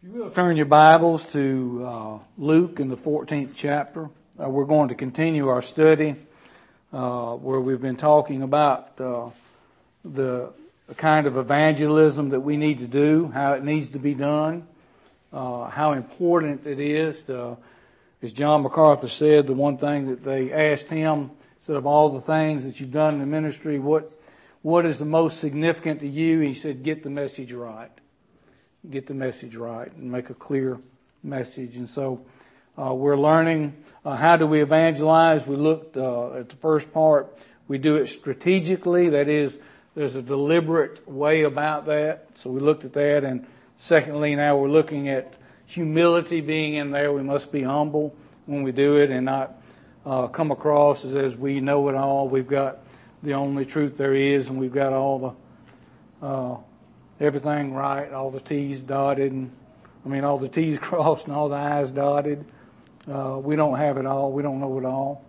You will turn your Bibles to Luke in the 14th chapter. We're going to continue our study where we've been talking about the kind of evangelism that we need to do, how it needs to be done, how important it is to, as John MacArthur said, the one thing that they asked him, said, of all the things that you've done in the ministry, what is the most significant to you? He said, get the message right. Get the message right and make a clear message. And so we're learning how do we evangelize. We looked at the first part. We do it strategically. That is, there's a deliberate way about that. So we looked at that. And secondly, now we're looking at humility being in there. We must be humble when we do it and not come across as we know it all. We've got the only truth there is, and we've got all the everything right, all the T's dotted, all the T's crossed and all the I's dotted. We don't have it all. We don't know it all.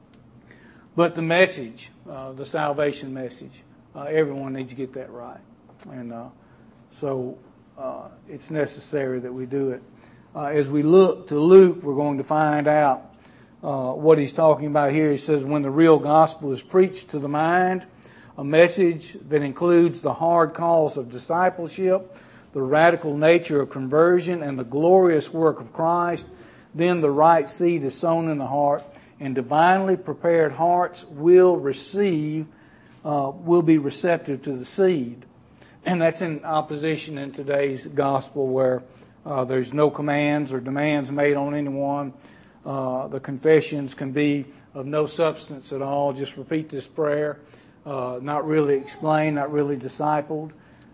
But the message, the salvation message, everyone needs to get that right. And so it's necessary that we do it. As we look to Luke, we're going to find out what he's talking about here. He says, when the real gospel is preached to the mind, a message that includes the hard calls of discipleship, the radical nature of conversion, and the glorious work of Christ, then the right seed is sown in the heart, and divinely prepared hearts will be receptive to the seed. And that's in opposition in today's gospel where there's no commands or demands made on anyone. The confessions can be of no substance at all. Just repeat this prayer. Not really explained, not really discipled.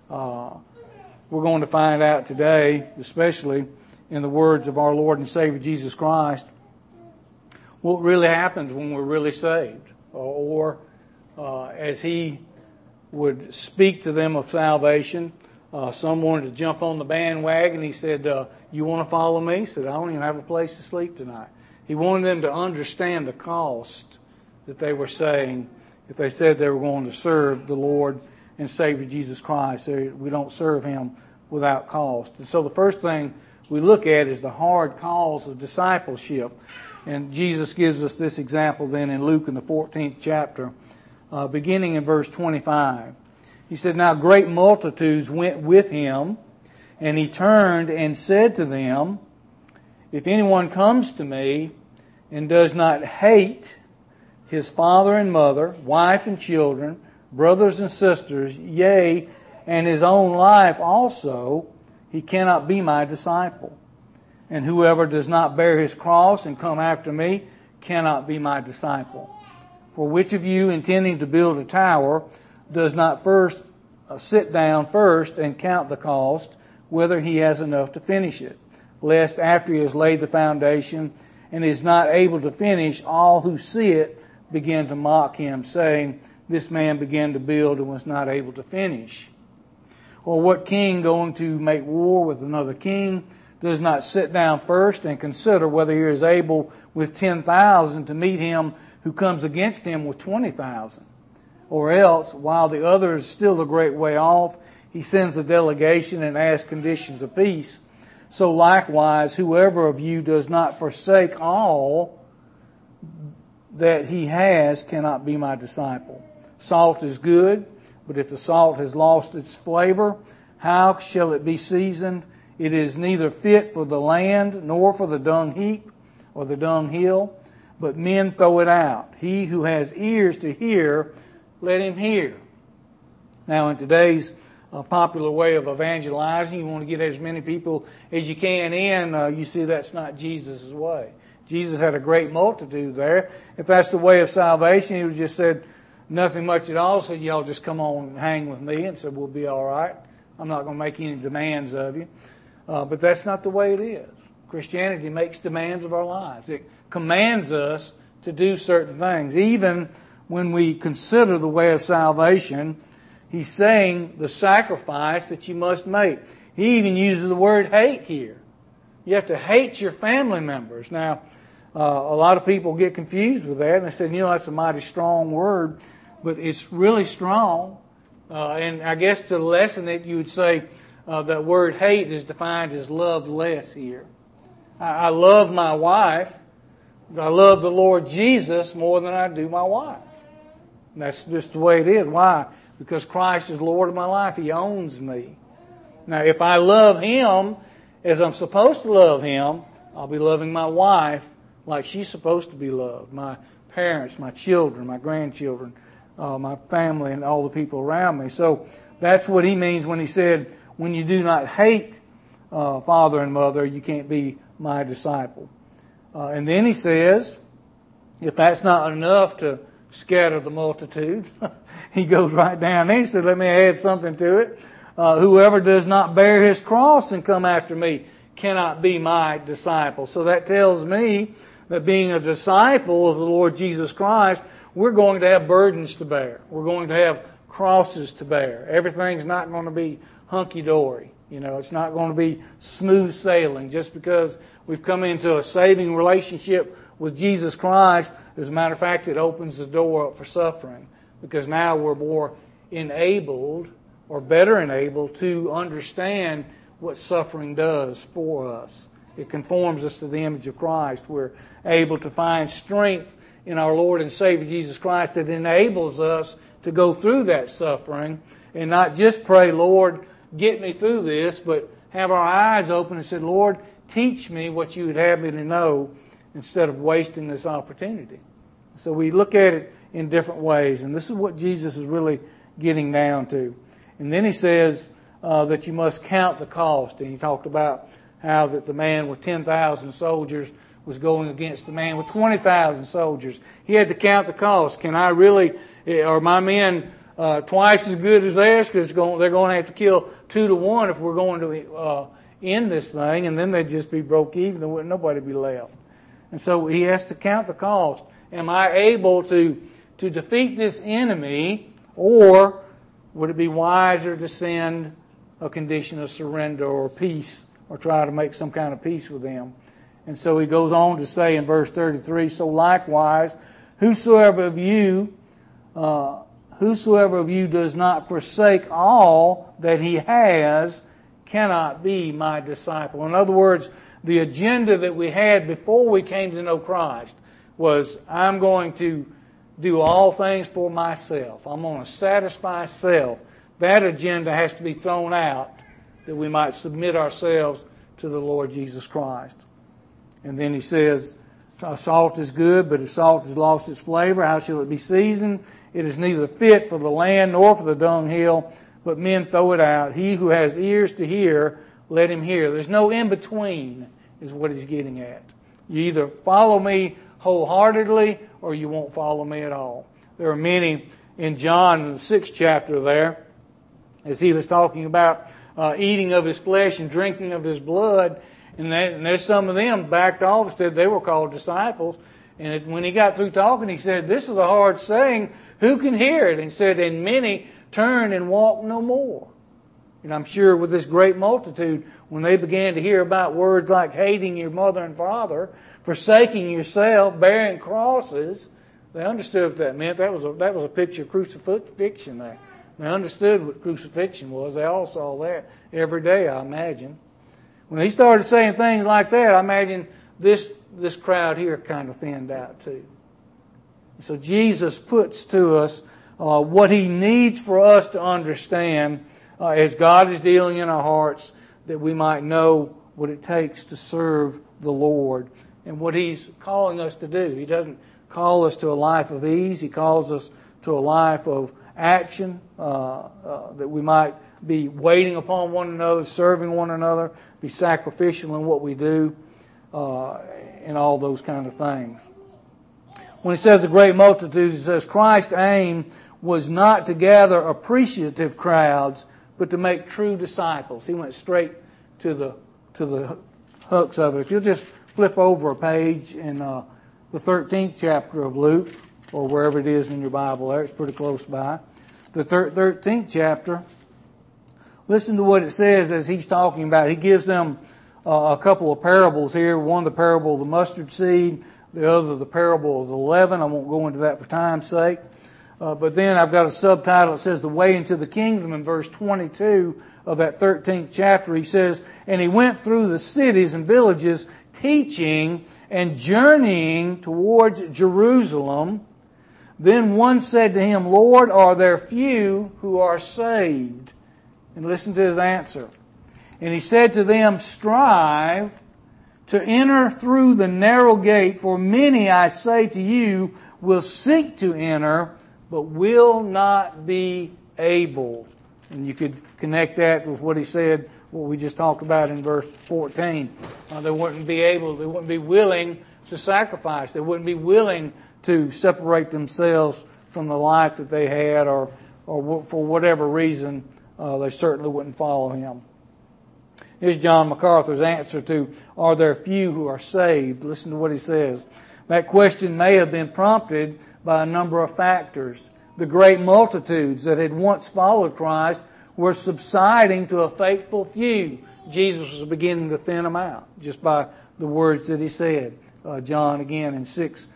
We're going to find out today, especially in the words of our Lord and Savior Jesus Christ, what really happens when we're really saved. Or as He would speak to them of salvation, some wanted to jump on the bandwagon. He said, you want to follow me? He said, I don't even have a place to sleep tonight. He wanted them to understand the cost that they were saying if they said they were going to serve the Lord and Savior Jesus Christ. We don't serve Him without cost. And so the first thing we look at is the hard calls of discipleship. And Jesus gives us this example then in Luke in the 14th chapter, beginning in verse 25. He said, now great multitudes went with Him, and He turned and said to them, if anyone comes to me and does not hate his father and mother, wife and children, brothers and sisters, yea, and his own life also, he cannot be my disciple. And whoever does not bear his cross and come after me cannot be my disciple. For which of you, intending to build a tower, does not first sit down first and count the cost, whether he has enough to finish it, lest after he has laid the foundation and is not able to finish, all who see it began to mock him, saying, this man began to build and was not able to finish. Or what king going to make war with another king does not sit down first and consider whether he is able with 10,000 to meet him who comes against him with 20,000? Or else, while the other is still a great way off, he sends a delegation and asks conditions of peace. So likewise, whoever of you does not forsake all that he has cannot be my disciple. Salt is good, but if the salt has lost its flavor, how shall it be seasoned? It is neither fit for the land nor for the dung heap or the dunghill, but men throw it out. He who has ears to hear, let him hear. Now in today's popular way of evangelizing, you want to get as many people as you can in, you see that's not Jesus' way. Jesus had a great multitude there. If that's the way of salvation, He would have just said nothing much at all. Said, y'all just come on and hang with me, and said, we'll be all right. I'm not going to make any demands of you. But that's not the way it is. Christianity makes demands of our lives. It commands us to do certain things. Even when we consider the way of salvation, He's saying the sacrifice that you must make. He even uses the word hate here. You have to hate your family members. Now, a lot of people get confused with that, and they say, that's a mighty strong word, but it's really strong. And I guess to lessen it, you would say, that word hate is defined as love less here. I love my wife. I love the Lord Jesus more than I do my wife. And that's just the way it is. Why? Because Christ is Lord of my life. He owns me. Now, if I love Him as I'm supposed to love Him, I'll be loving my wife like she's supposed to be loved. My parents, my children, my grandchildren, my family, and all the people around me. So that's what He means when He said, when you do not hate father and mother, you can't be my disciple. And then He says, if that's not enough to scatter the multitudes, He goes right down there. He said, let me add something to it. Whoever does not bear his cross and come after me cannot be my disciple. So that tells me that being a disciple of the Lord Jesus Christ, we're going to have burdens to bear. We're going to have crosses to bear. Everything's not going to be hunky-dory. It's not going to be smooth sailing just because we've come into a saving relationship with Jesus Christ. As a matter of fact, it opens the door up for suffering because now we're more enabled or better enabled to understand what suffering does for us. It conforms us to the image of Christ. We're able to find strength in our Lord and Savior Jesus Christ that enables us to go through that suffering and not just pray, Lord, get me through this, but have our eyes open and say, Lord, teach me what you would have me to know instead of wasting this opportunity. So we look at it in different ways, and this is what Jesus is really getting down to. And then He says that you must count the cost. And He talked about how that the man with 10,000 soldiers was going against the man with 20,000 soldiers. He had to count the cost. Can I really, are my men twice as good as theirs? Because they're going to have to kill 2 to 1 if we're going to end this thing. And then they'd just be broke even. There wouldn't nobody be left. And so he has to count the cost. Am I able to defeat this enemy, or would it be wiser to send a condition of surrender or peace, or try to make some kind of peace with them? And so he goes on to say in verse 33, so likewise, whosoever of you does not forsake all that he has cannot be my disciple. In other words, the agenda that we had before we came to know Christ was, I'm going to do all things for myself. I'm going to satisfy self. That agenda has to be thrown out that we might submit ourselves to the Lord Jesus Christ. And then he says, salt is good, but if salt has lost its flavor, how shall it be seasoned? It is neither fit for the land nor for the dunghill, but men throw it out. He who has ears to hear, let him hear. There's no in-between, is what he's getting at. You either follow me wholeheartedly or you won't follow me at all. There are many in John, in the 6th chapter there, as he was talking about eating of his flesh and drinking of his blood, and there's some of them backed off and said they were called disciples. And when he got through talking, he said, this is a hard saying. Who can hear it? And he said, and many turn and walk no more. And I'm sure with this great multitude, when they began to hear about words like hating your mother and father, forsaking yourself, bearing crosses, they understood what that meant. That was a picture of crucifixion there. They understood what crucifixion was. They all saw that every day, I imagine. When he started saying things like that, I imagine this crowd here kind of thinned out too. So Jesus puts to us what He needs for us to understand as God is dealing in our hearts, that we might know what it takes to serve the Lord and what He's calling us to do. He doesn't call us to a life of ease. He calls us to a life of action, that we might be waiting upon one another, serving one another, be sacrificial in what we do, and all those kind of things. When it says a great multitude, it says Christ's aim was not to gather appreciative crowds, but to make true disciples. He went straight to the hooks of it. If you'll just flip over a page in the 13th chapter of Luke, or wherever it is in your Bible there, it's pretty close by. The 13th chapter, listen to what it says as he's talking about it. He gives them a couple of parables here. One, the parable of the mustard seed. The other, the parable of the leaven. I won't go into that for time's sake. But then I've got a subtitle that says The Way into the Kingdom in verse 22 of that 13th chapter. He says, and he went through the cities and villages teaching and journeying towards Jerusalem. Then one said to him, Lord, are there few who are saved? And listen to his answer. And he said to them, strive to enter through the narrow gate, for many, I say to you, will seek to enter, but will not be able. And you could connect that with what he said, what we just talked about in verse 14. They wouldn't be willing to sacrifice. They wouldn't be willing to separate themselves from the life that they had, or for whatever reason, they certainly wouldn't follow him. Here's John MacArthur's answer to, are there few who are saved? Listen to what he says. That question may have been prompted by a number of factors. The great multitudes that had once followed Christ were subsiding to a faithful few. Jesus was beginning to thin them out just by the words that he said. John, again, in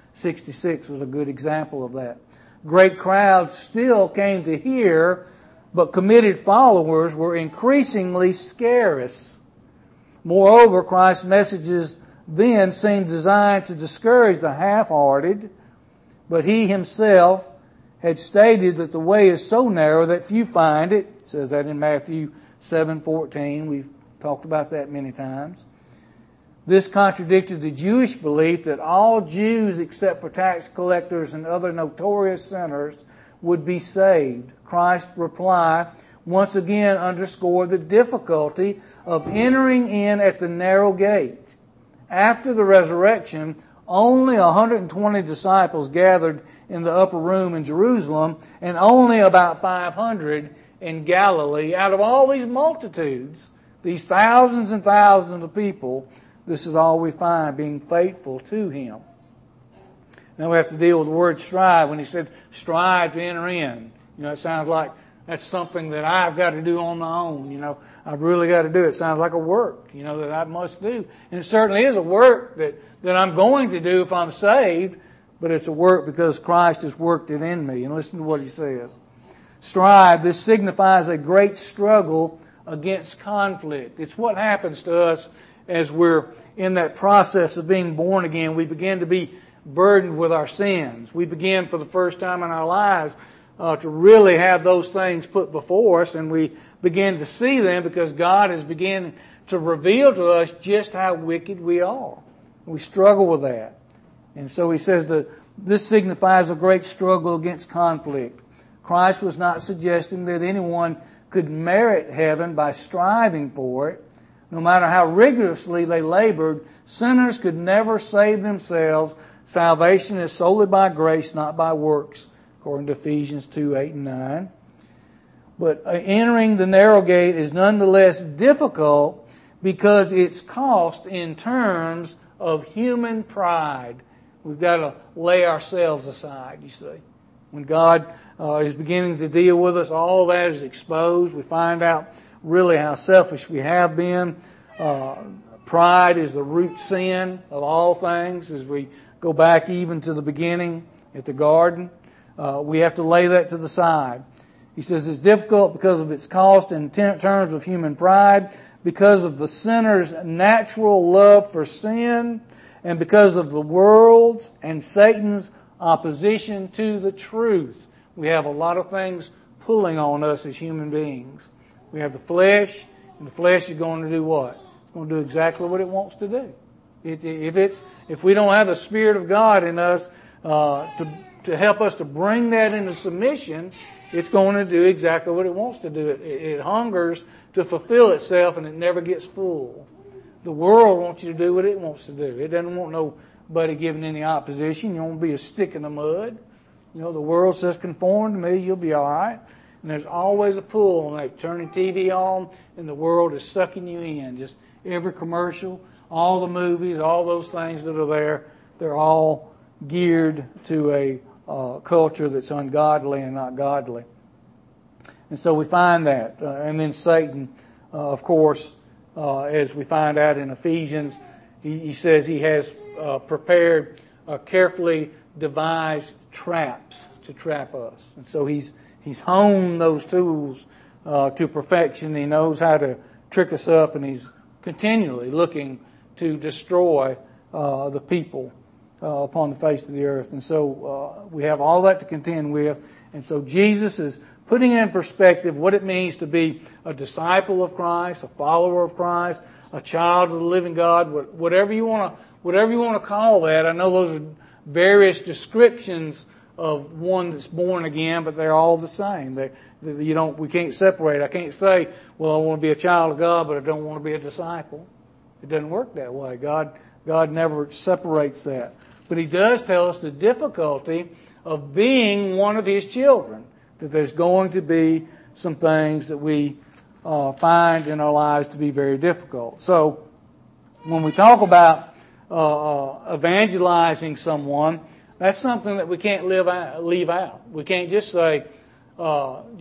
6:66 was a good example of that. Great crowds still came to hear, but committed followers were increasingly scarce. Moreover, Christ's messages then seemed designed to discourage the half-hearted, but he himself had stated that the way is so narrow that few find it. It says that in Matthew 7:14. We've talked about that many times. This contradicted the Jewish belief that all Jews except for tax collectors and other notorious sinners would be saved. Christ's reply once again underscored the difficulty of entering in at the narrow gate. After the resurrection, only 120 disciples gathered in the upper room in Jerusalem, and only about 500 in Galilee. Out of all these multitudes, these thousands and thousands of people, this is all we find being faithful to him. Now we have to deal with the word strive. When he said strive to enter in, it sounds like that's something that I've got to do on my own. I've really got to do it. It sounds like a work, that I must do. And it certainly is a work that I'm going to do if I'm saved, but it's a work because Christ has worked it in me. And listen to what he says. Strive, this signifies a great struggle against conflict. It's what happens to us as we're in that process of being born again. We begin to be burdened with our sins. We begin for the first time in our lives to really have those things put before us, and we begin to see them because God is beginning to reveal to us just how wicked we are. We struggle with that. And so he says that this signifies a great struggle against conflict. Christ was not suggesting that anyone could merit heaven by striving for it. No matter how rigorously they labored, sinners could never save themselves. Salvation is solely by grace, not by works, according to Ephesians 2:8 and 9. But entering the narrow gate is nonetheless difficult because it's cost in terms of human pride. We've got to lay ourselves aside, you see. When God is beginning to deal with us, all that is exposed. We find out really how selfish we have been. Pride is the root sin of all things. As we go back even to the beginning at the garden, we have to lay that to the side. He says it's difficult because of its cost in terms of human pride, because of the sinner's natural love for sin, and because of the world's and Satan's opposition to the truth. We have a lot of things pulling on us as human beings. We have the flesh, and the flesh is going to do what? It's going to do exactly what it wants to do. If we don't have the Spirit of God in us to help us to bring that into submission, it's going to do exactly what it wants to do. It hungers to fulfill itself, and it never gets full. The world wants you to do what it wants to do. It doesn't want nobody giving any opposition. You won't be a stick in the mud. The world says, conform to me, you'll be all right. And there's always a pull on that. Turning TV on, and the world is sucking you in. Just every commercial, all the movies, all those things that are there, they're all geared to a culture that's ungodly and not godly. And so we find that. And then Satan, of course, as we find out in Ephesians, he says he has prepared carefully devise traps to trap us. And so he's honed those tools to perfection. He knows how to trick us up, and he's continually looking to destroy the people upon the face of the earth. And so we have all that to contend with. And so Jesus is putting in perspective what it means to be a disciple of Christ, a follower of Christ, a child of the living God, whatever you want to call that. I know those are various descriptions of one that's born again, but they're all the same. We can't separate. I can't say, well, I want to be a child of God, but I don't want to be a disciple. It doesn't work that way. God never separates that. But He does tell us the difficulty of being one of His children, that there's going to be some things that we find in our lives to be very difficult. So when we talk about evangelizing someone, that's something that we can't leave out. We can't just say, come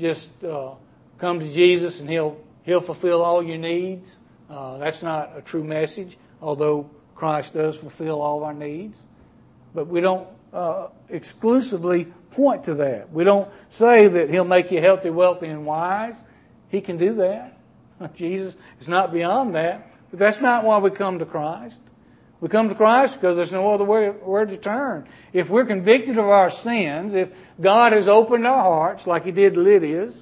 to Jesus and He'll fulfill all your needs. That's not a true message, although Christ does fulfill all our needs. But we don't exclusively point to that. We don't say that He'll make you healthy, wealthy, and wise. He can do that. Jesus is not beyond that. But that's not why we come to Christ. We come to Christ because there's no other where to turn. If we're convicted of our sins, if God has opened our hearts like He did Lydia's,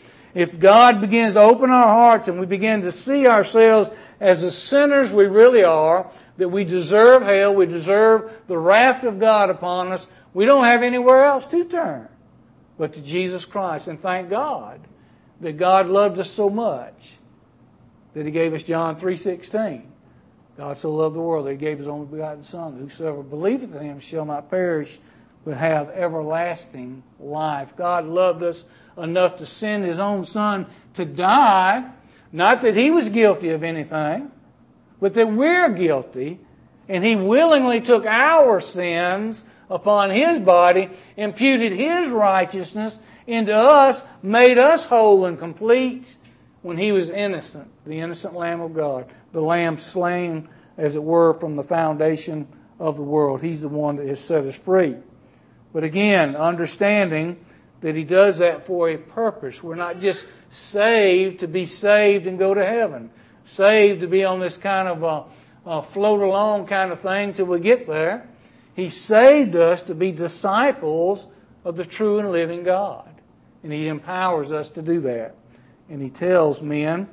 if God begins to open our hearts and we begin to see ourselves as the sinners we really are, that we deserve hell, we deserve the wrath of God upon us, we don't have anywhere else to turn but to Jesus Christ. And thank God that God loved us so much that He gave us John 3:16. God so loved the world that He gave His only begotten Son, that whosoever believeth in Him shall not perish, but have everlasting life. God loved us enough to send His own Son to die, not that He was guilty of anything, but that we're guilty, and He willingly took our sins upon His body, imputed His righteousness into us, made us whole and complete when He was innocent, the innocent Lamb of God, the Lamb slain, as it were, from the foundation of the world. He's the one that has set us free. But again, understanding that He does that for a purpose. We're not just saved to be saved and go to heaven. Saved to be on this kind of a float along kind of thing till we get there. He saved us to be disciples of the true and living God. And He empowers us to do that. And He tells men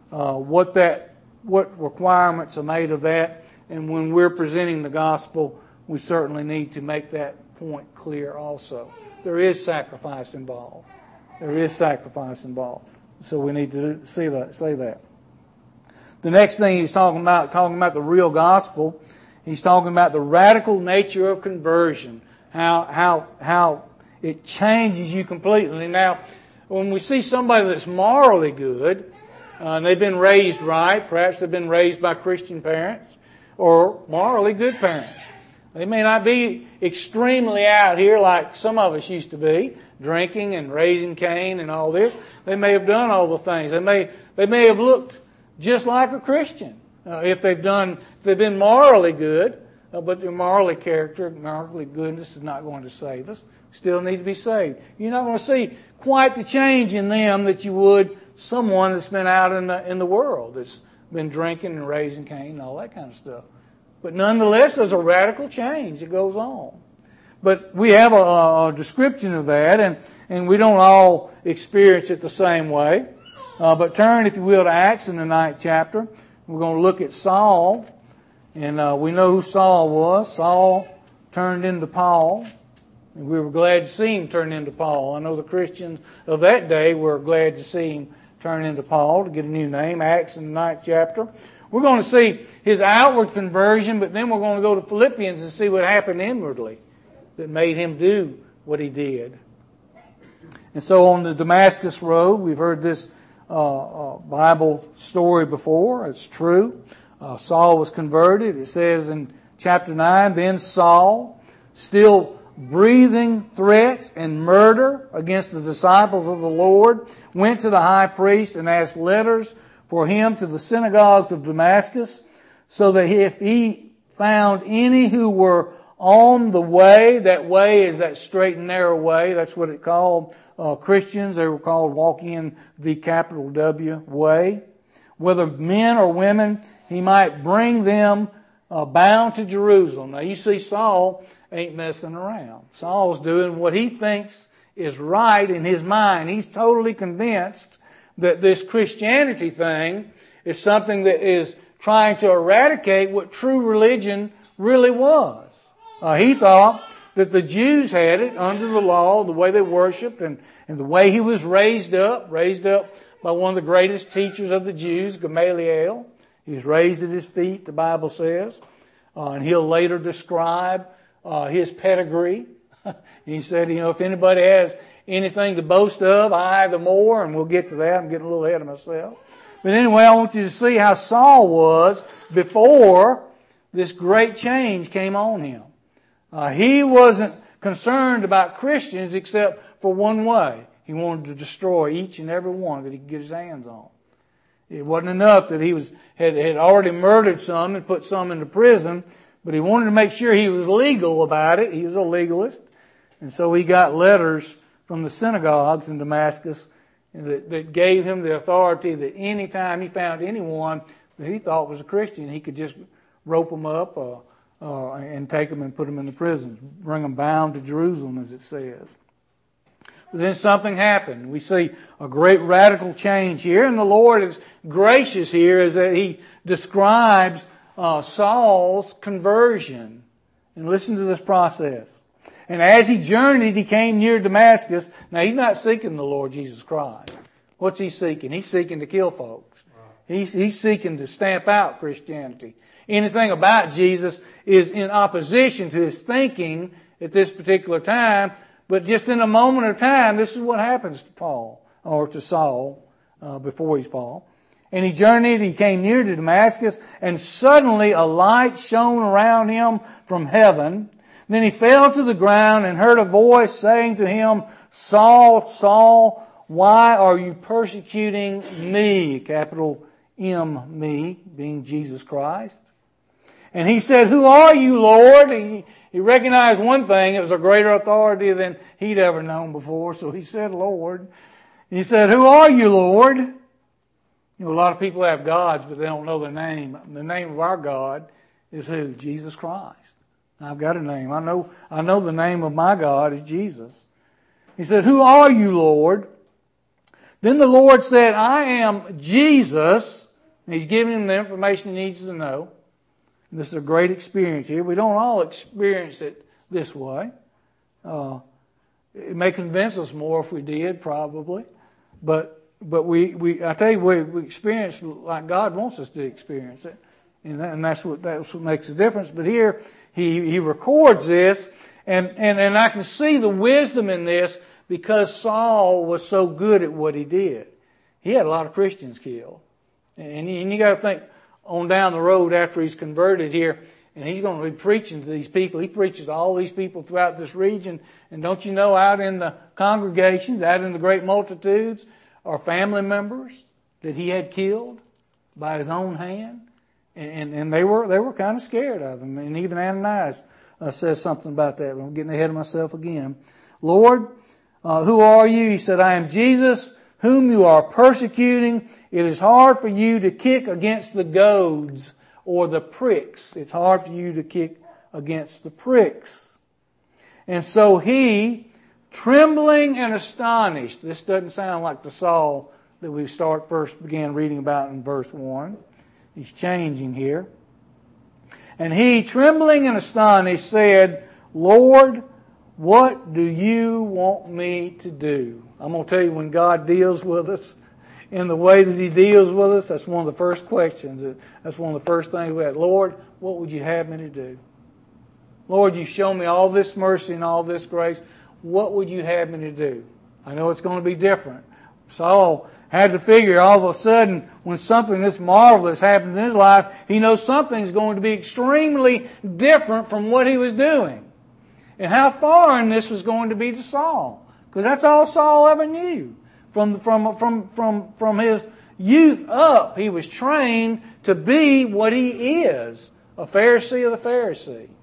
what requirements are made of that. And when we're presenting the gospel, we certainly need to make that point clear also. There is sacrifice involved. There is sacrifice involved. So we need to say that. The next thing he's talking about the real gospel, he's talking about the radical nature of conversion. How it changes you completely. Now, when we see somebody that's morally good, and they've been raised right, perhaps they've been raised by Christian parents or morally good parents. They may not be extremely out here like some of us used to be, drinking and raising Cain and all this. They may have done all the things. They may have looked just like a Christian if they've been morally good, but their morally goodness is not going to save us. Still need to be saved. You're not going to see quite the change in them that you would someone that's been out in the world, that's been drinking and raising Cain and all that kind of stuff. But nonetheless, there's a radical change that goes on. But we have a description of that, and we don't all experience it the same way. But turn, if you will, to Acts in the 9th chapter. We're going to look at Saul, and we know who Saul was. Saul turned into Paul, and we were glad to see him turn into Paul. I know the Christians of that day were glad to see him turn into Paul, to get a new name. Acts in the 9th chapter. We're going to see his outward conversion, but then we're going to go to Philippians and see what happened inwardly that made him do what he did. And so on the Damascus Road, we've heard this Bible story before. It's true. Saul was converted. It says in chapter 9, then Saul, still breathing threats and murder against the disciples of the Lord, went to the high priest and asked letters for him to the synagogues of Damascus, so that if he found any who were on the way. That way is that straight and narrow way. That's what it called Christians. They were called walking in the capital W way. Whether men or women, he might bring them bound to Jerusalem. Now you see, Saul ain't messing around. Saul's doing what he thinks is right in his mind. He's totally convinced that this Christianity thing is something that is trying to eradicate what true religion really was. He thought that the Jews had it under the law, the way they worshiped, and the way he was raised up by one of the greatest teachers of the Jews, Gamaliel. He was raised at his feet, the Bible says. And he'll later describe his pedigree. He said, if anybody has anything to boast of, I the more, and we'll get to that. I'm getting a little ahead of myself. But anyway, I want you to see how Saul was before this great change came on him. He wasn't concerned about Christians except for one way. He wanted to destroy each and every one that he could get his hands on. It wasn't enough that he had already murdered some and put some into prison, but he wanted to make sure he was legal about it. He was a legalist. And so he got letters from the synagogues in Damascus that gave him the authority that any time he found anyone that he thought was a Christian, he could just rope them up and take them and put them in the prison, bring them bound to Jerusalem, as it says. But then something happened. We see a great radical change here, and the Lord is gracious here as that He describes Saul's conversion. And listen to this process. And as he journeyed, he came near Damascus. Now, he's not seeking the Lord Jesus Christ. What's he seeking? He's seeking to kill folks. He's seeking to stamp out Christianity. Anything about Jesus is in opposition to his thinking at this particular time. But just in a moment of time, this is what happens to Paul, or to Saul, before he's Paul. And he journeyed, he came near to Damascus, and suddenly a light shone around him from heaven. Then he fell to the ground and heard a voice saying to him, Saul, Saul, why are you persecuting me? Capital M, me, being Jesus Christ. And he said, who are you, Lord? He recognized one thing, it was a greater authority than he'd ever known before, so he said, Lord. And he said, who are you, Lord? A lot of people have gods, but they don't know their name. The name of our God is who? Jesus Christ. I've got a name. I know the name of my God is Jesus. He said, who are you, Lord? Then the Lord said, I am Jesus. And he's giving him the information he needs to know. And this is a great experience here. We don't all experience it this way. It may convince us more if we did, probably. But I tell you, we experience like God wants us to experience it. And that's what makes a difference. But here, he records this, and I can see the wisdom in this because Saul was so good at what he did. He had a lot of Christians killed. And you got to think on down the road after he's converted here, and he's going to be preaching to these people. He preaches to all these people throughout this region. And don't you know, out in the congregations, out in the great multitudes, are family members that he had killed by his own hand. And they were kind of scared of him. And even Ananias says something about that. I'm getting ahead of myself again. Lord, who are you? He said, I am Jesus, whom you are persecuting. It is hard for you to kick against the goads or the pricks. It's hard for you to kick against the pricks. And so he, trembling and astonished, this doesn't sound like the Saul that we first began reading about in verse 1. He's changing here. And he, trembling and astonished, said, Lord, what do you want me to do? I'm going to tell you, when God deals with us in the way that He deals with us, that's one of the first questions. That's one of the first things we have. Lord, what would you have me to do? Lord, you show me all this mercy and all this grace. What would you have me to do? I know it's going to be different. Saul had to figure all of a sudden when something this marvelous happens in his life, he knows something's going to be extremely different from what he was doing. And how foreign this was going to be to Saul. Because that's all Saul ever knew. From his youth up, he was trained to be what he is, a Pharisee of the Pharisee.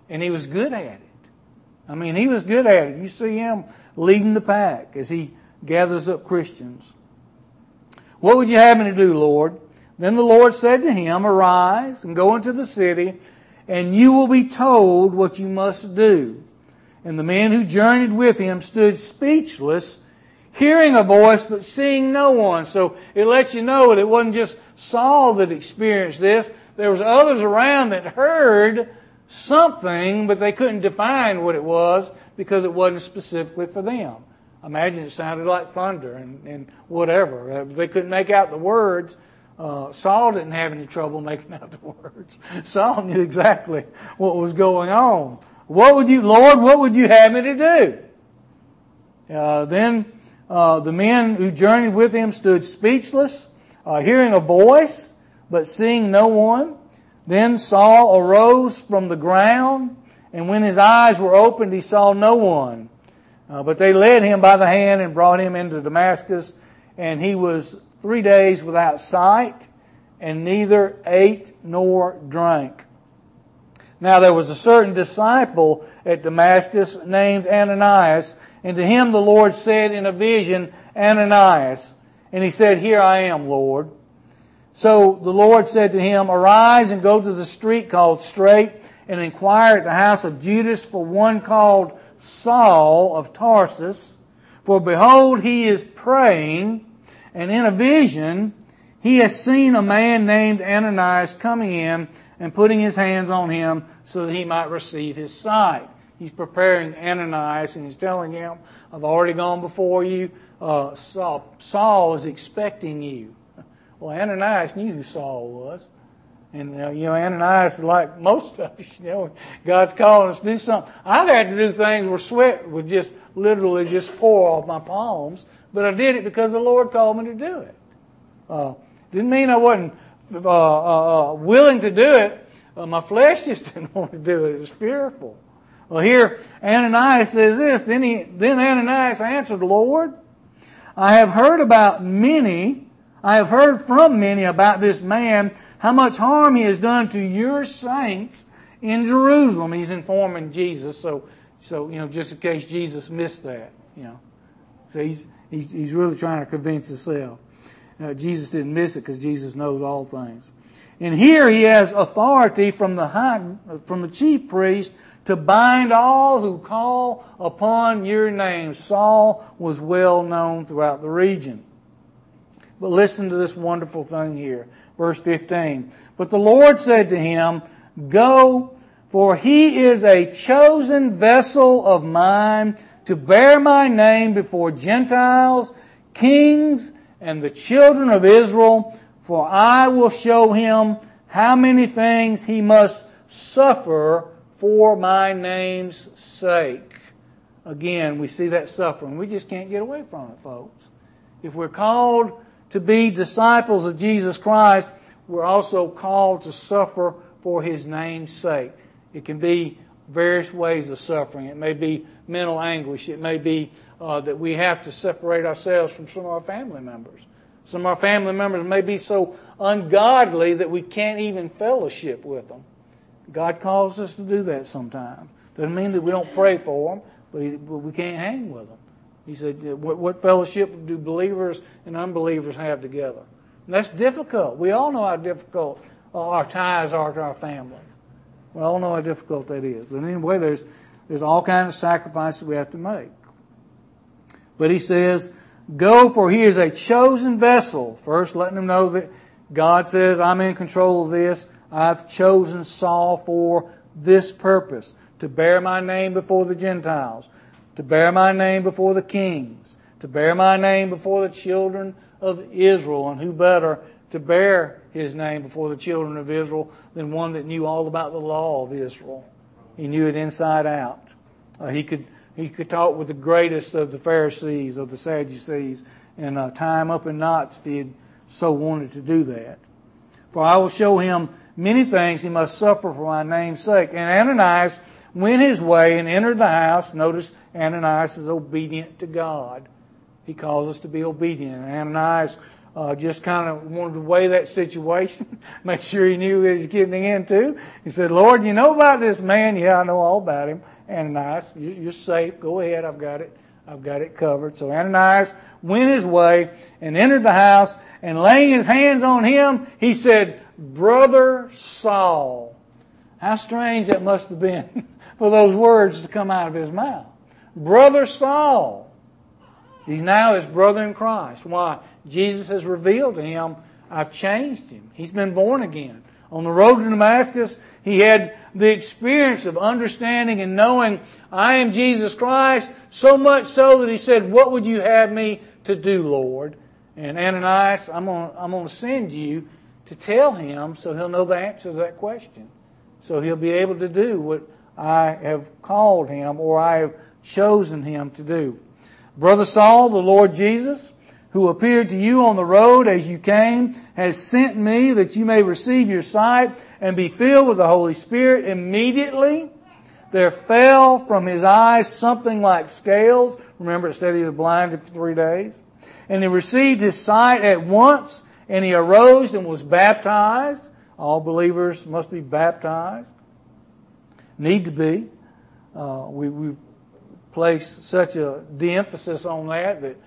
And he was good at it. I mean, he was good at it. You see him leading the pack as he gathers up Christians. What would you have me to do, Lord? Then the Lord said to him, Arise and go into the city, and you will be told what you must do. And the men who journeyed with him stood speechless, hearing a voice but seeing no one. So it lets you know that it wasn't just Saul that experienced this. There was others around that heard something, but they couldn't define what it was because it wasn't specifically for them. Imagine it sounded like thunder and whatever. They couldn't make out the words. Saul didn't have any trouble making out the words. Saul knew exactly what was going on. Lord, what would you have me to do? Then the men who journeyed with him stood speechless, hearing a voice, but seeing no one. Then Saul arose from the ground, and when his eyes were opened, he saw no one. But they led him by the hand and brought him into Damascus, and he was 3 days without sight, and neither ate nor drank. Now there was a certain disciple at Damascus named Ananias, and to him the Lord said in a vision, Ananias. And he said, Here I am, Lord. So the Lord said to him, Arise and go to the street called Straight, and inquire at the house of Judas for one called Saul of Tarsus. For behold, he is praying, and in a vision he has seen a man named Ananias coming in and putting his hands on him so that he might receive his sight. He's preparing Ananias, and he's telling him, I've already gone before you. Saul is expecting you. Well, Ananias knew who Saul was. And, Ananias, like most of us, God's calling us to do something. I've had to do things where sweat would just literally just pour off my palms, but I did it because the Lord called me to do it. Didn't mean I wasn't willing to do it. My flesh just didn't want to do it. It was fearful. Well, here Ananias says this. Then Ananias answered, Lord, I have heard from many about this man, how much harm he has done to your saints in Jerusalem. He's informing Jesus, so just in case Jesus missed that, So he's really trying to convince himself. Jesus didn't miss it because Jesus knows all things. And here he has authority from the chief priest to bind all who call upon your name. Saul was well known throughout the region. But listen to this wonderful thing here. Verse 15. But the Lord said to him, Go, for he is a chosen vessel of mine to bear my name before Gentiles, kings, and the children of Israel, for I will show him how many things he must suffer for my name's sake. Again, we see that suffering. We just can't get away from it, folks. If we're called to be disciples of Jesus Christ, we're also called to suffer for His name's sake. It can be various ways of suffering. It may be mental anguish. It may be that we have to separate ourselves from some of our family members. Some of our family members may be so ungodly that we can't even fellowship with them. God calls us to do that sometimes. Doesn't mean that we don't pray for them, but we can't hang with them. He said, what fellowship do believers and unbelievers have together? And that's difficult. We all know how difficult our ties are to our family. We all know how difficult that is. But anyway, there's all kinds of sacrifices we have to make. But he says, Go, for he is a chosen vessel. First, letting them know that God says, I'm in control of this. I've chosen Saul for this purpose, to bear my name before the Gentiles, to bear my name before the kings, to bear my name before the children of Israel. And who better to bear his name before the children of Israel than one that knew all about the law of Israel? He knew it inside out. He could talk with the greatest of the Pharisees, of the Sadducees, and tie him up in knots if he had so wanted to do that. For I will show him many things he must suffer for my name's sake. And Ananias went his way and entered the house. Notice Ananias is obedient to God. He calls us to be obedient. And Ananias just kind of wanted to weigh that situation, make sure he knew what he was getting into. He said, Lord, you know about this man? Yeah, I know all about him. Ananias, you're safe. Go ahead. I've got it covered. So Ananias went his way and entered the house, and laying his hands on him, he said, Brother Saul. How strange that must have been for those words to come out of his mouth. Brother Saul. He's now his brother in Christ. Why? Jesus has revealed to him, I've changed him. He's been born again. On the road to Damascus, he had the experience of understanding and knowing, I am Jesus Christ, so much so that he said, what would you have me to do, Lord? And Ananias, I'm going to send you to tell him so he'll know the answer to that question. So he'll be able to do what I have called him or I have chosen him to do. Brother Saul, the Lord Jesus, who appeared to you on the road as you came, has sent me that you may receive your sight and be filled with the Holy Spirit. Immediately there fell from his eyes something like scales. Remember, it said he was blinded for 3 days. And he received his sight at once, and he arose and was baptized. All believers must be baptized. Need to be. We've placed such a de-emphasis on that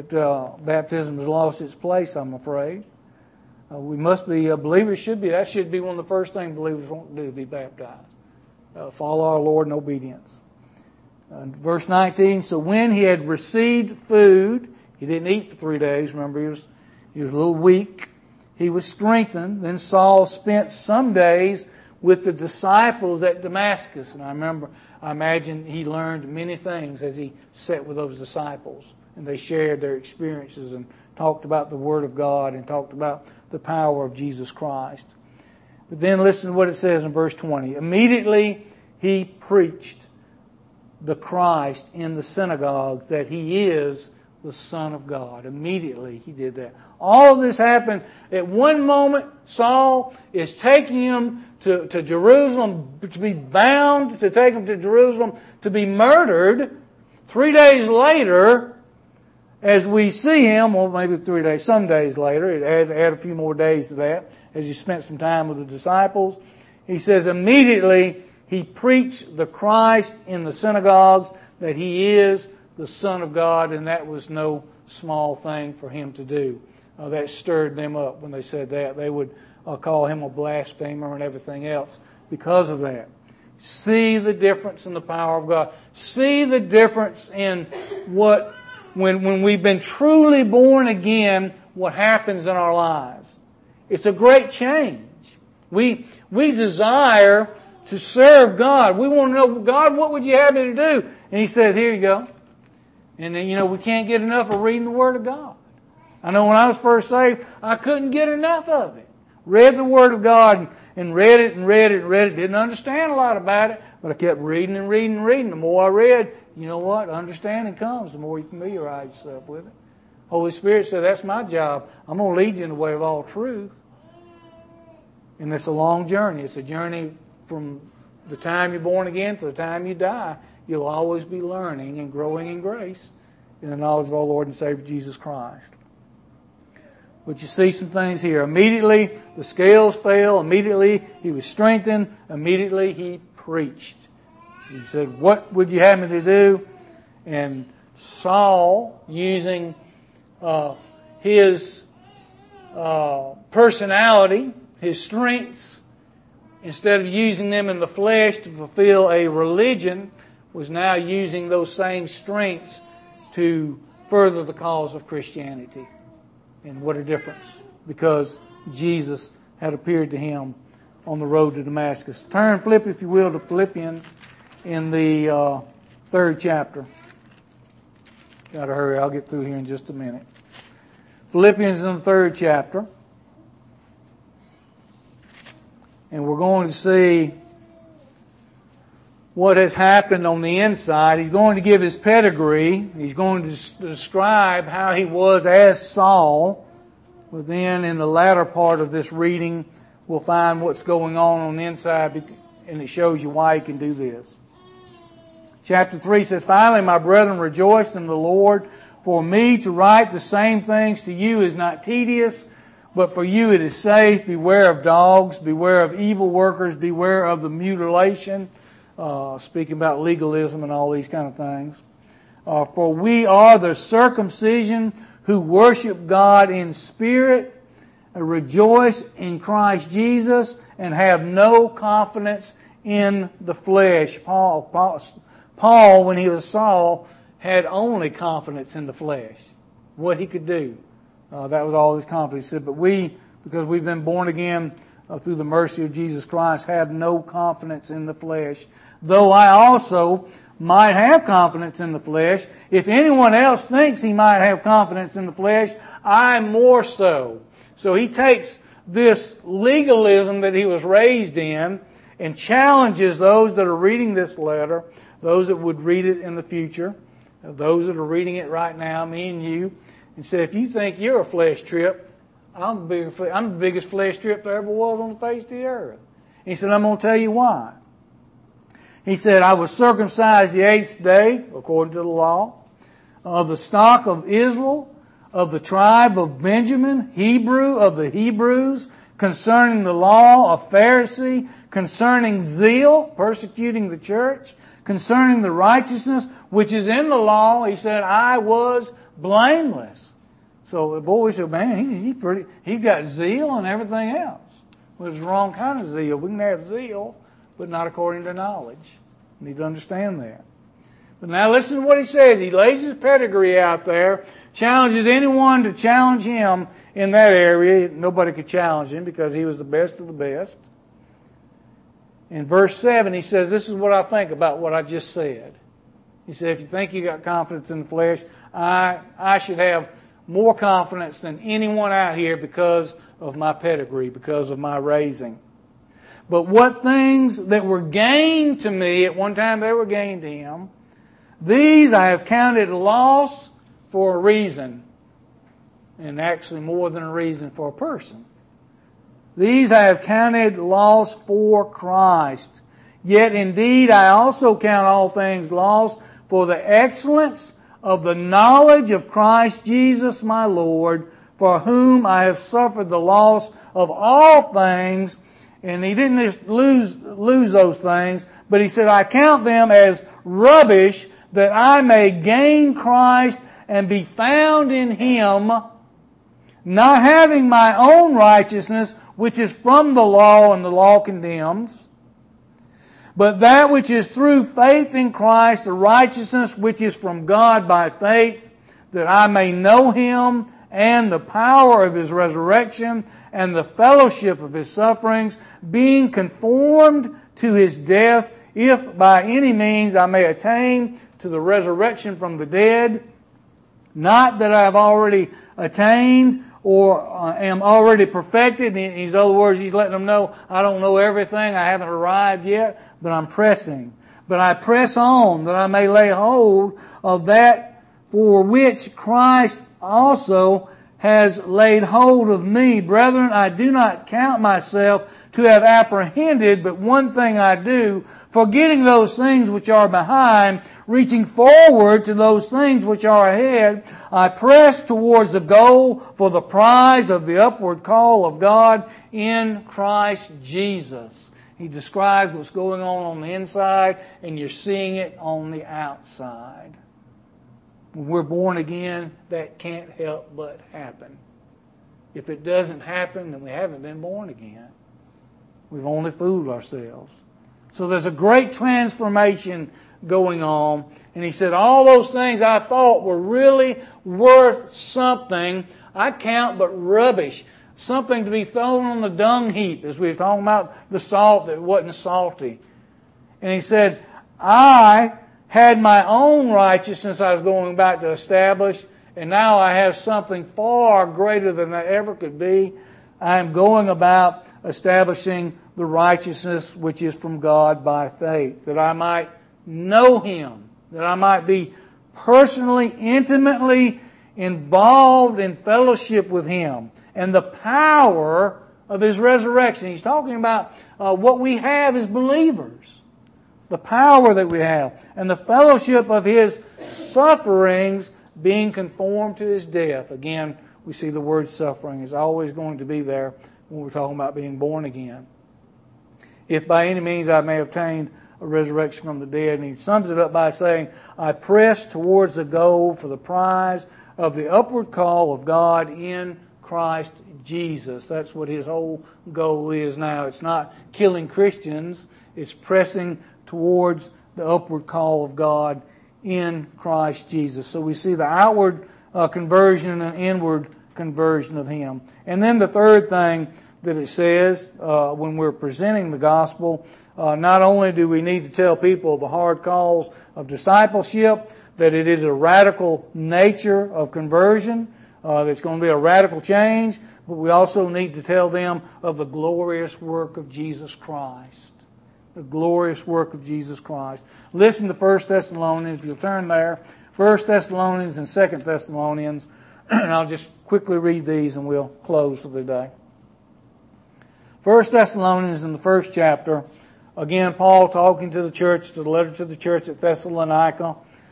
baptism has lost its place, I'm afraid. We must be, believers should be, that should be one of the first things believers want to do, be baptized. Follow our Lord in obedience. Verse 19, so when he had received food, he didn't eat for 3 days, remember he was a little weak. He was strengthened. Then Saul spent some days with the disciples at Damascus. And I imagine he learned many things as he sat with those disciples. And they shared their experiences and talked about the Word of God and talked about the power of Jesus Christ. But then listen to what it says in verse 20. Immediately he preached the Christ in the synagogues that he is the Son of God. Immediately he did that. All of this happened at one moment. Saul is taking him to Jerusalem to be bound, to take him to Jerusalem to be murdered. 3 days later, as we see him, well, maybe 3 days, some days later, add a few more days to that, as he spent some time with the disciples, he says immediately he preached the Christ in the synagogues that he is the Son of God, and that was no small thing for him to do. That stirred them up when they said that. They would call him a blasphemer and everything else because of that. See the difference in the power of God. See the difference in when we've been truly born again, what happens in our lives. It's a great change. We desire to serve God. We want to know, God, what would you have me to do? And he says, here you go. And then, we can't get enough of reading the Word of God. I know when I was first saved, I couldn't get enough of it. Read the Word of God and read it and read it and read it. Didn't understand a lot about it, but I kept reading and reading and reading. The more I read, you know what? Understanding comes the more you familiarize yourself with it. Holy Spirit said, that's my job. I'm going to lead you in the way of all truth. And it's a long journey. It's a journey from the time you're born again to the time you die. You'll always be learning and growing in grace in the knowledge of our Lord and Savior Jesus Christ. But you see some things here. Immediately the scales fell. Immediately he was strengthened. Immediately he preached. He said, what would you have me to do? And Saul, using his personality, his strengths, instead of using them in the flesh to fulfill a religion, was now using those same strengths to further the cause of Christianity. And what a difference, because Jesus had appeared to him on the road to Damascus. Flip, if you will, to Philippians in the 3rd chapter. Got to hurry, I'll get through here in just a minute. Philippians in the 3rd chapter. And we're going to see what has happened on the inside. He's going to give his pedigree. He's going to describe how he was as Saul. But then in the latter part of this reading, we'll find what's going on the inside, and it shows you why he can do this. Chapter 3 says, finally, my brethren, rejoice in the Lord. For me to write the same things to you is not tedious, but for you it is safe. Beware of dogs, beware of evil workers, beware of the mutilation. Speaking about legalism and all these kind of things. For we are the circumcision who worship God in spirit, rejoice in Christ Jesus, and have no confidence in the flesh. Paul, when he was Saul, had only confidence in the flesh, what he could do. That was all his confidence. He said, but we, because we've been born again through the mercy of Jesus Christ, have no confidence in the flesh. Though I also might have confidence in the flesh. If anyone else thinks he might have confidence in the flesh, I more so. So he takes this legalism that he was raised in and challenges those that are reading this letter, those that would read it in the future, those that are reading it right now, me and you, and said, if you think you're a flesh trip, I'm the biggest flesh trip there ever was on the face of the earth. And he said, I'm going to tell you why. He said, I was circumcised the 8th day, according to the law, of the stock of Israel, of the tribe of Benjamin, Hebrew of the Hebrews, concerning the law, a Pharisee, concerning zeal, persecuting the church, concerning the righteousness which is in the law. He said, I was blameless. So the boy said, man, he's got zeal and everything else. Well, it's the wrong kind of zeal. We can have zeal, but not according to knowledge. You need to understand that. But now listen to what he says. He lays his pedigree out there, challenges anyone to challenge him in that area. Nobody could challenge him because he was the best of the best. In verse 7, he says, this is what I think about what I just said. He said, if you think you got confidence in the flesh, I should have more confidence than anyone out here because of my pedigree, because of my raising. But what things that were gained to me, at one time they were gained to him, these I have counted loss for a reason. And actually more than a reason, for a person. These I have counted loss for Christ. Yet indeed I also count all things lost for the excellence of the knowledge of Christ Jesus my Lord, for whom I have suffered the loss of all things. And he didn't just lose those things, but he said, I count them as rubbish, that I may gain Christ and be found in Him, not having my own righteousness, which is from the law, and the law condemns, but that which is through faith in Christ, the righteousness which is from God by faith, that I may know Him and the power of His resurrection and the fellowship of His sufferings, being conformed to His death, if by any means I may attain to the resurrection from the dead. Not that I have already attained or am already perfected. In other words, he's letting them know, I don't know everything, I haven't arrived yet, but I'm pressing. But I press on that I may lay hold of that for which Christ also has laid hold of me. Brethren, I do not count myself to have apprehended, but one thing I do, forgetting those things which are behind, reaching forward to those things which are ahead, I press towards the goal for the prize of the upward call of God in Christ Jesus. He describes what's going on the inside, and you're seeing it on the outside. When we're born again, that can't help but happen. If it doesn't happen, then we haven't been born again. We've only fooled ourselves. So there's a great transformation going on. And he said, all those things I thought were really worth something, I count but rubbish. Something to be thrown on the dung heap, as we were talking about the salt that wasn't salty. And he said, I had my own righteousness I was going back to establish, and now I have something far greater than I ever could be. I am going about establishing the righteousness which is from God by faith, that I might know Him, that I might be personally, intimately involved in fellowship with Him, and the power of His resurrection. He's talking about what we have as believers, the power that we have, and the fellowship of His sufferings, being conformed to His death. Again, we see the word suffering is always going to be there when we're talking about being born again. If by any means I may obtain a resurrection from the dead. And he sums it up by saying, I press towards the goal for the prize of the upward call of God in Christ Jesus. That's what his whole goal is now. It's not killing Christians. It's pressing towards the upward call of God in Christ Jesus. So we see the outward conversion and inward conversion of Him. And then the third thing that it says when we're presenting the gospel, not only do we need to tell people the hard calls of discipleship, that it is a radical nature of conversion, that's going to be a radical change, but we also need to tell them of the glorious work of Jesus Christ. The glorious work of Jesus Christ. Listen to 1 Thessalonians, if you'll turn there. 1 Thessalonians and 2 Thessalonians, and I'll just quickly read these and we'll close for the day. 1 Thessalonians in the first chapter, again, Paul talking to the church, to the letter to the church at Thessalonica,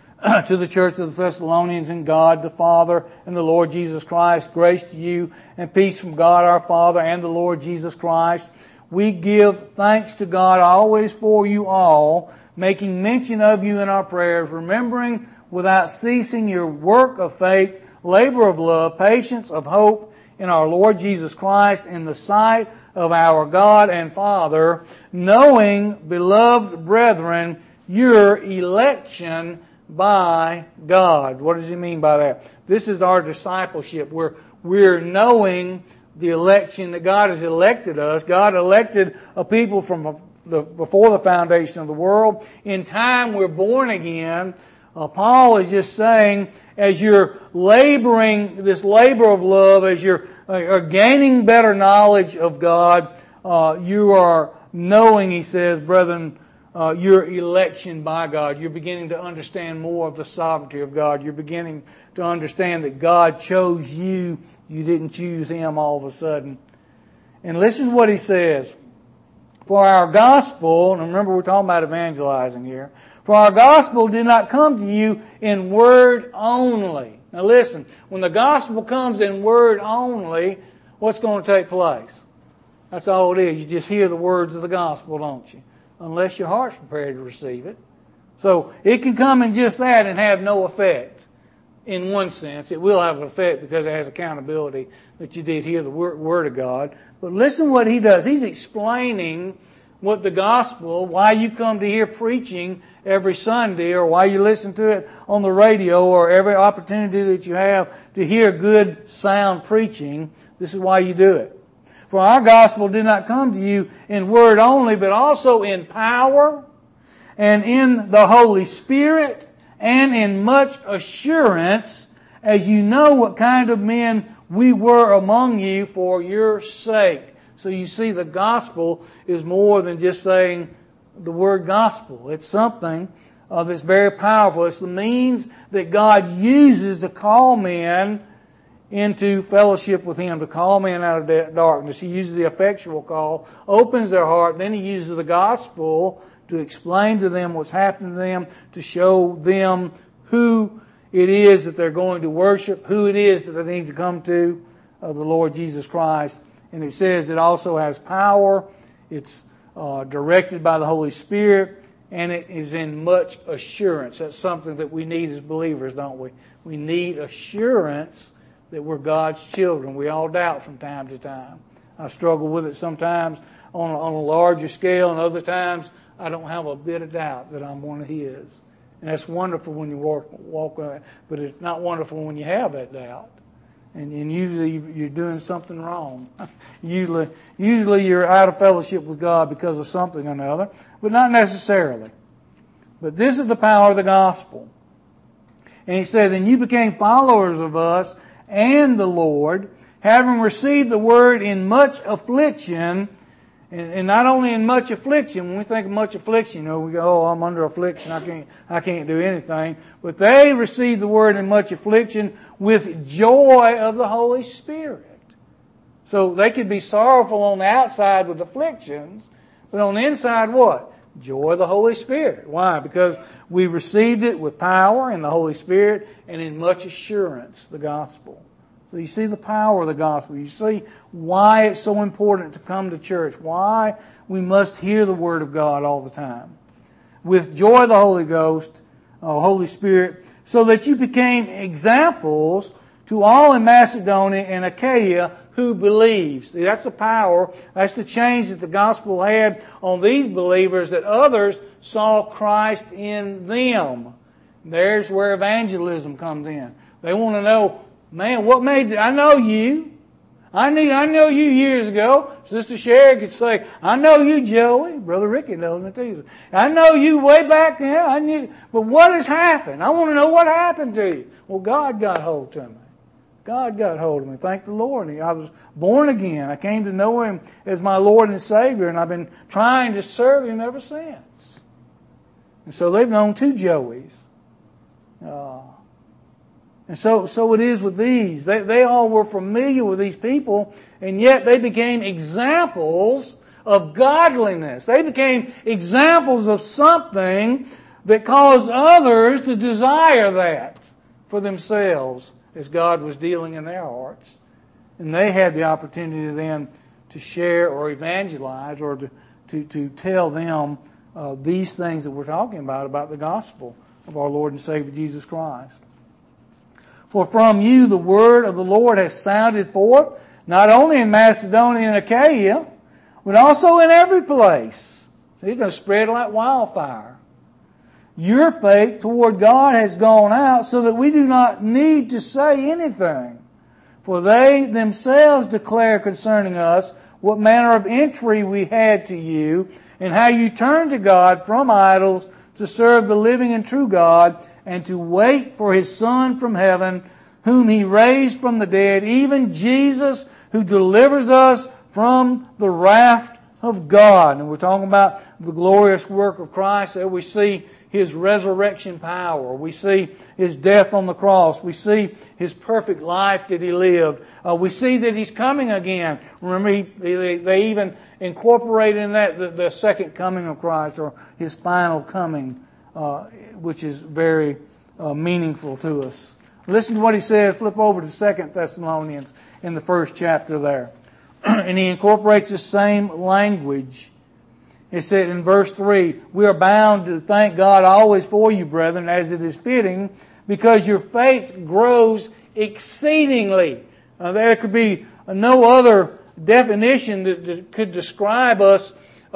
to the church of the Thessalonians, and God the Father and the Lord Jesus Christ, grace to you and peace from God our Father and the Lord Jesus Christ. We give thanks to God always for you all, making mention of you in our prayers, remembering without ceasing your work of faith, labor of love, patience of hope in our Lord Jesus Christ, in the sight of our God and Father, knowing, beloved brethren, your election by God. What does he mean by that? This is our discipleship. We're knowing the election that God has elected us. God elected a people from before the foundation of the world. In time, we're born again. Paul is just saying, as you're laboring this labor of love, as you're gaining better knowledge of God, you are knowing, he says, brethren, your election by God. You're beginning to understand more of the sovereignty of God. You're beginning to understand that God chose you. You didn't choose Him all of a sudden. And listen to what he says. For our gospel, and remember we're talking about evangelizing here, for our gospel did not come to you in word only. Now listen, when the gospel comes in word only, what's going to take place? That's all it is. You just hear the words of the gospel, don't you? Unless your heart's prepared to receive it. So it can come in just that and have no effect. In one sense, it will have an effect because it has accountability that you did hear the word of God. But listen to what he does. He's explaining what the gospel, why you come to hear preaching every Sunday, or why you listen to it on the radio, or every opportunity that you have to hear good, sound preaching. This is why you do it. For our gospel did not come to you in word only, but also in power and in the Holy Spirit and in much assurance, as you know what kind of men we were among you for your sake. So you see, the gospel is more than just saying the word gospel. It's something that's very powerful. It's the means that God uses to call men into fellowship with Him, to call men out of darkness. He uses the effectual call, opens their heart, then He uses the gospel to explain to them what's happening to them, to show them who it is that they're going to worship, who it is that they need to come to, of the Lord Jesus Christ. And it says it also has power, it's directed by the Holy Spirit, and it is in much assurance. That's something that we need as believers, don't we? We need assurance that we're God's children. We all doubt from time to time. I struggle with it sometimes on a larger scale, and other times I don't have a bit of doubt that I'm one of His. And that's wonderful when you walk but it's not wonderful when you have that doubt. And usually you're doing something wrong. Usually you're out of fellowship with God because of something or another, but not necessarily. But this is the power of the gospel. And he says, and you became followers of us and the Lord, having received the word in much affliction. And not only in much affliction. When we think of much affliction, we go, oh, I'm under affliction, I can't do anything. But they received the word in much affliction with joy of the Holy Spirit. So they could be sorrowful on the outside with afflictions, but on the inside what? Joy of the Holy Spirit. Why? Because we received it with power in the Holy Spirit and in much assurance, the gospel. So you see the power of the gospel. You see why it's so important to come to church. Why we must hear the Word of God all the time. With joy of the Holy Ghost, Holy Spirit, so that you became examples to all in Macedonia and Achaia who believes. See, that's the power. That's the change that the gospel had on these believers, that others saw Christ in them. There's where evangelism comes in. They want to know, man, what made I know you. I know you years ago. Sister Sherry could say, I know you, Joey. Brother Ricky knows me too. I know you way back then. I knew. But what has happened? I want to know what happened to you. Well, God got hold to me. God got hold of me. Thank the Lord. I was born again. I came to know Him as my Lord and Savior, and I've been trying to serve Him ever since. And so they've known two Joeys. And so it is with these. They all were familiar with these people, and yet they became examples of godliness. They became examples of something that caused others to desire that for themselves, as God was dealing in their hearts. And they had the opportunity then to share or evangelize or to tell them these things that we're talking about the gospel of our Lord and Savior Jesus Christ. For from you the word of the Lord has sounded forth, not only in Macedonia and Achaia, but also in every place. So it's going to spread like wildfire. Your faith toward God has gone out so that we do not need to say anything. For they themselves declare concerning us what manner of entry we had to you, and how you turned to God from idols to serve the living and true God, and to wait for His Son from heaven, whom He raised from the dead, even Jesus, who delivers us from the wrath of God. And we're talking about the glorious work of Christ. There we see His resurrection power. We see His death on the cross. We see His perfect life that He lived. We see that He's coming again. Remember, they even incorporate in that the second coming of Christ, or His final coming, which is very meaningful to us. Listen to what he says. Flip over to 2 Thessalonians in the first chapter there. And he incorporates the same language. It said in verse 3, we are bound to thank God always for you, brethren, as it is fitting, because your faith grows exceedingly. There could be no other definition that could describe us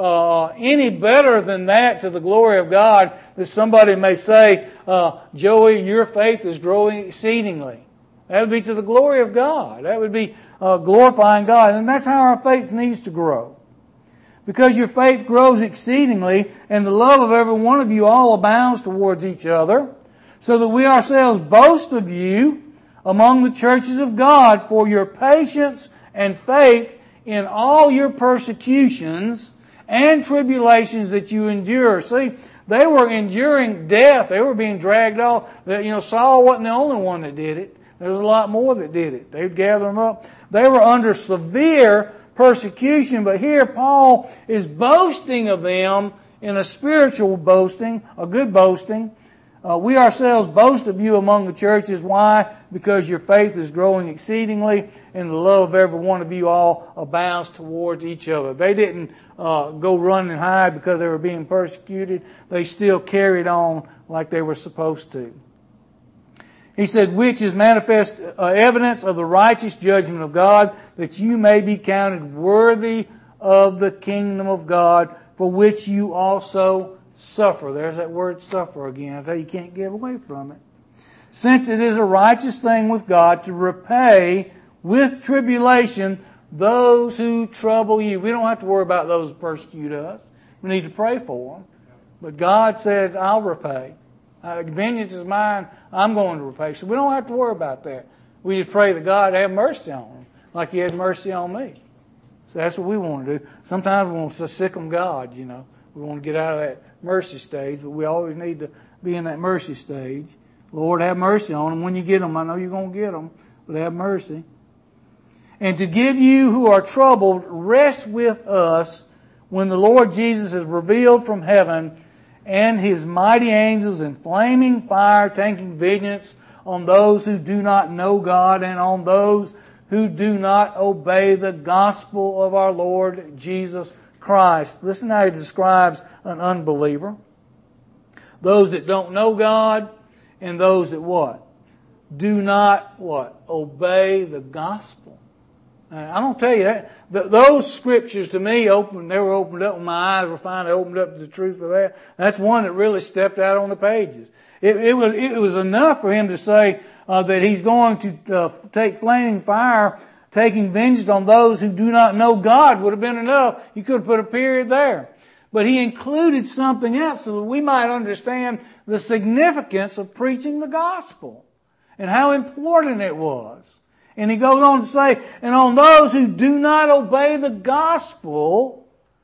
any better than that, to the glory of God, that somebody may say, Joey, your faith is growing exceedingly. That would be to the glory of God. That would be glorifying God. And that's how our faith needs to grow. Because your faith grows exceedingly, and the love of every one of you all abounds towards each other, so that we ourselves boast of you among the churches of God for your patience and faith in all your persecutions and tribulations that you endure. See, they were enduring death. They were being dragged off. Saul wasn't the only one that did it. There was a lot more that did it. They'd gather them up. They were under severe persecution, but here Paul is boasting of them in a spiritual boasting, a good boasting. We ourselves boast of you among the churches. Why? Because your faith is growing exceedingly, and the love of every one of you all abounds towards each other. They didn't go run and hide because they were being persecuted. They still carried on like they were supposed to. He said, which is manifest evidence of the righteous judgment of God, that you may be counted worthy of the kingdom of God, for which you also suffer. There's that word suffer again. I tell you, you can't get away from it. Since it is a righteous thing with God to repay with tribulation those who trouble you. We don't have to worry about those who persecute us. We need to pray for them. But God said, I'll repay. Vengeance is mine, I'm going to repay. So we don't have to worry about that. We just pray that God have mercy on them, like He had mercy on me. So that's what we want to do. Sometimes we want to sick them God, We want to get out of that mercy stage, but we always need to be in that mercy stage. Lord, have mercy on them. When you get them, I know you're going to get them, but have mercy. And to give you who are troubled rest with us when the Lord Jesus is revealed from heaven and His mighty angels in flaming fire taking vengeance on those who do not know God and on those who do not obey the gospel of our Lord Jesus Christ. Listen how He describes an unbeliever. Those that don't know God and those that what? Do not what? Obey the gospel. I don't tell you that. Those scriptures to me they were opened up when my eyes were finally opened up to the truth of that. That's one that really stepped out on the pages. It was enough for him to say that he's going to take flaming fire, taking vengeance on those who do not know God would have been enough. You could have put a period there. But he included something else so that we might understand the significance of preaching the gospel and how important it was. And he goes on to say, and on those who do not obey the gospel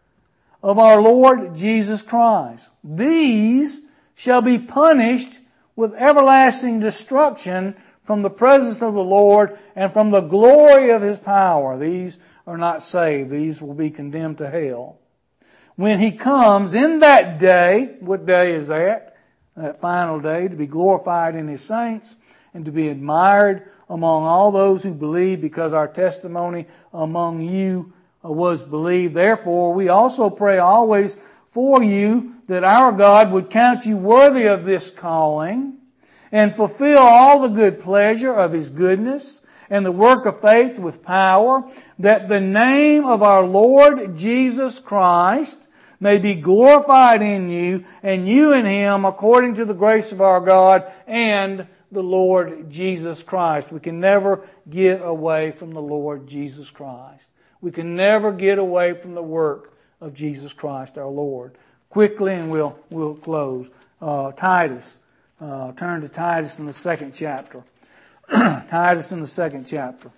of our Lord Jesus Christ, these shall be punished with everlasting destruction from the presence of the Lord and from the glory of His power. These are not saved. These will be condemned to hell. When He comes in that day, what day is that? That final day, to be glorified in His saints and to be admired among all those who believe, because our testimony among you was believed. Therefore, we also pray always for you that our God would count you worthy of this calling and fulfill all the good pleasure of His goodness and the work of faith with power, that the name of our Lord Jesus Christ may be glorified in you and you in Him according to the grace of our God and the Lord Jesus Christ. We can never get away from the Lord Jesus Christ. We can never get away from the work of Jesus Christ our Lord. Quickly, and we'll close. Titus. Turn to Titus in the 2nd chapter. Titus in the 2nd chapter.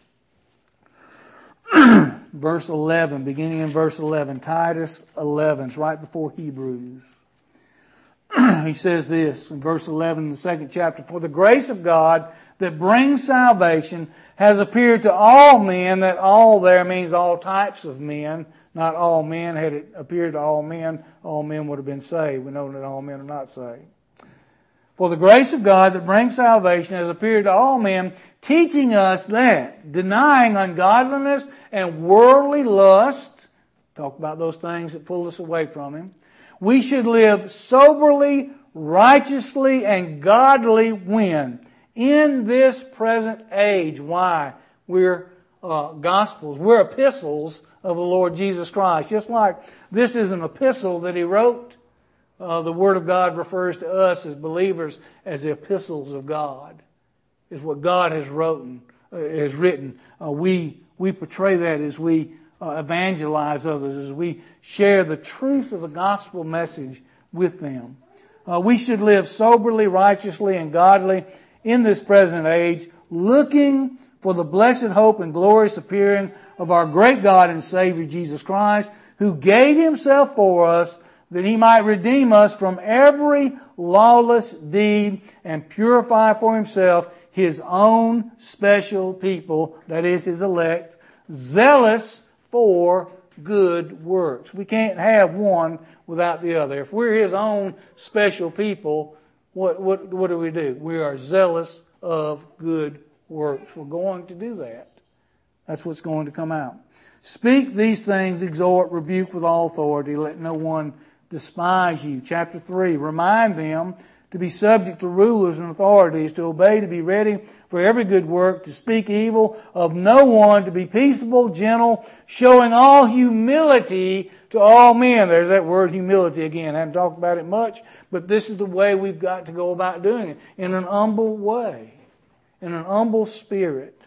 Verse 11, beginning in verse 11. Titus 11. It's right before Hebrews. He says this in verse 11 in the 2nd chapter, for the grace of God that brings salvation has appeared to all men. That all there means all types of men, not all men. Had it appeared to all men would have been saved. We know that all men are not saved. For the grace of God that brings salvation has appeared to all men, teaching us that, denying ungodliness and worldly lust, talk about those things that pull us away from Him, we should live soberly, righteously, and godly when? In this present age. Why? We're gospels. We're epistles of the Lord Jesus Christ. Just like this is an epistle that He wrote, the Word of God refers to us as believers as the epistles of God. Is what God has written. We portray that as we evangelize others, as we share the truth of the gospel message with them. We should live soberly, righteously, and godly in this present age, looking for the blessed hope and glorious appearing of our great God and Savior Jesus Christ, who gave Himself for us that He might redeem us from every lawless deed and purify for Himself His own special people, that is His elect, zealous for good works. We can't have one without the other. If we're His own special people, what do? We are zealous of good works. We're going to do that. That's what's going to come out. Speak these things, exhort, rebuke with all authority. Let no one despise you. Chapter 3, remind them to be subject to rulers and authorities, to obey, to be ready for every good work, to speak evil of no one, to be peaceable, gentle, showing all humility to all men. There's that word humility again. I haven't talked about it much, but this is the way we've got to go about doing it. In an humble way. In an humble spirit.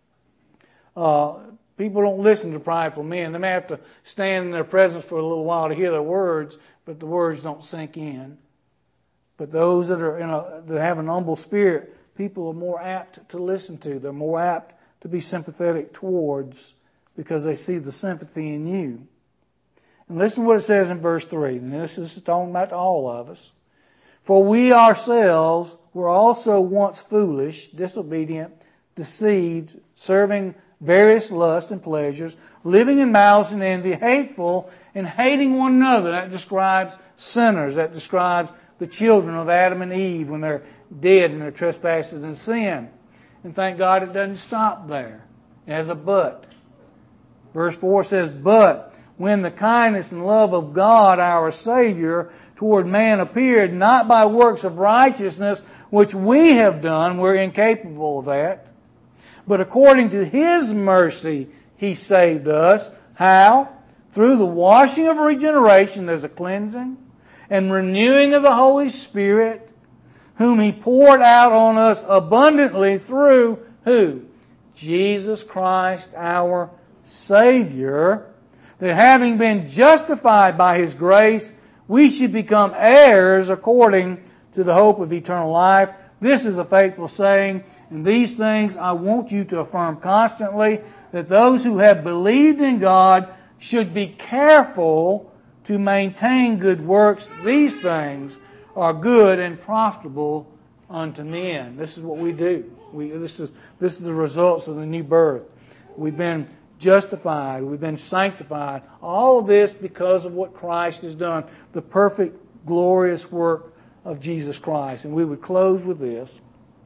People don't listen to prideful men. They may have to stand in their presence for a little while to hear their words, but the words don't sink in. But those that are that have an humble spirit, people are more apt to listen to. They're more apt to be sympathetic towards, because they see the sympathy in you. And listen to what it says in verse 3. And this is talking about to all of us. For we ourselves were also once foolish, disobedient, deceived, serving various lusts and pleasures, living in malice and envy, hateful, and hating one another. That describes sinners. That describes the children of Adam and Eve when they're dead in their trespasses and sin. And thank God it doesn't stop there. It has a but. Verse 4 says, "But when the kindness and love of God our Savior toward man appeared, not by works of righteousness which we have done," we're incapable of that, "but according to His mercy He saved us." How? Through the washing of regeneration, there's a cleansing, and renewing of the Holy Spirit, whom He poured out on us abundantly through who? Jesus Christ our Savior, that having been justified by His grace, we should become heirs according to the hope of eternal life. This is a faithful saying, and these things I want you to affirm constantly, that those who have believed in God should be careful to maintain good works. These things are good and profitable unto men. This is what we do. This is the results of the new birth. We've been justified. We've been sanctified. All of this because of what Christ has done. The perfect, glorious work of Jesus Christ. And we would close with this.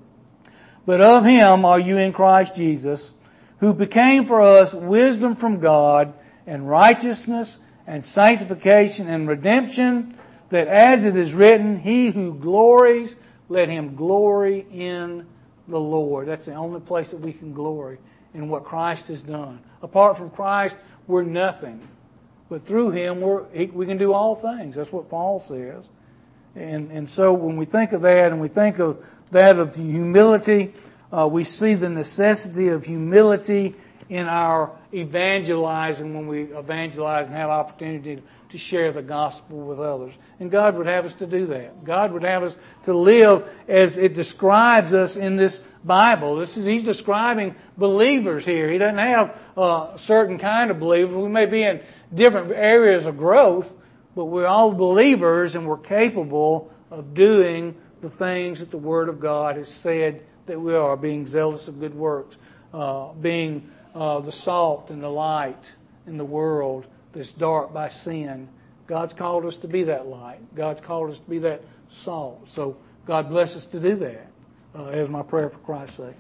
"But of Him are you in Christ Jesus, who became for us wisdom from God, and righteousness, and sanctification, and redemption, that as it is written, He who glories, let him glory in the Lord." That's the only place that we can glory, in what Christ has done. Apart from Christ, we're nothing. But through Him, we can do all things. That's what Paul says. And so when we think of that, and we think of that of humility, we see the necessity of humility in our evangelizing, when we evangelize and have opportunity to share the gospel with others. And God would have us to do that. God would have us to live as it describes us in this Bible. He's describing believers here. He doesn't have a certain kind of believers. We may be in different areas of growth, but we're all believers, and we're capable of doing the things that the Word of God has said that we are, being zealous of good works, being the salt and the light in the world that's dark by sin. God's called us to be that light. God's called us to be that salt. So God bless us to do that, as my prayer for Christ's sake.